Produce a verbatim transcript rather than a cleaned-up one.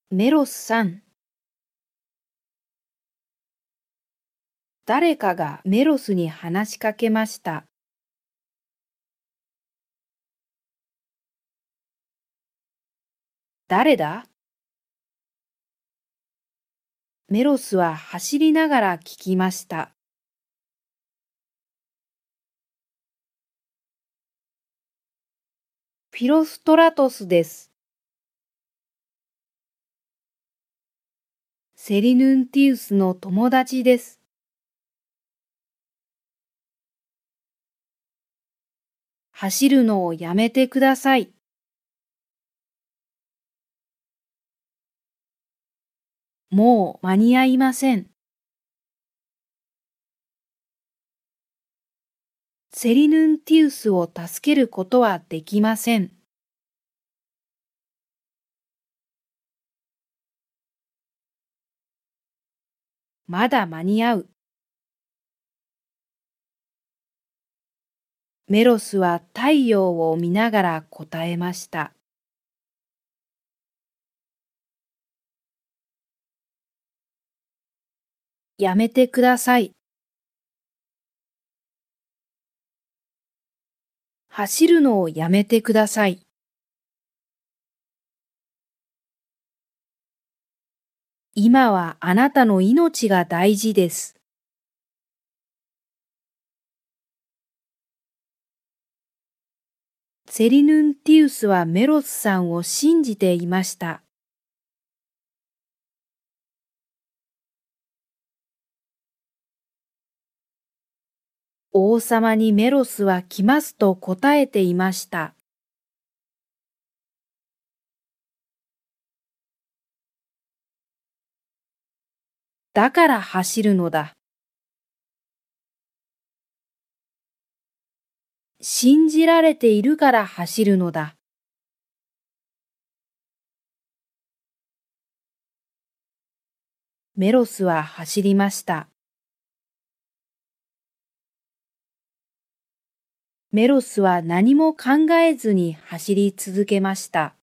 メロスさん、誰かがメロスに話しかけました。誰だ？メロスは走りながら聞きました。フィロストラトスです。セリヌンティウスの友達です。走るのをやめてください。もう間に合いません。セリヌンティウスを助けることはできません。まだ間に合う。メロスは太陽を見ながら答えました。やめてください。走るのをやめてください。今はあなたの命が大事です。セリヌンティウスはメロスさんを信じていました。王様にメロスは来ますと答えていました。だから走るのだ。信じられているから走るのだ。メロスは走りました。メロスは何も考えずに走り続けました。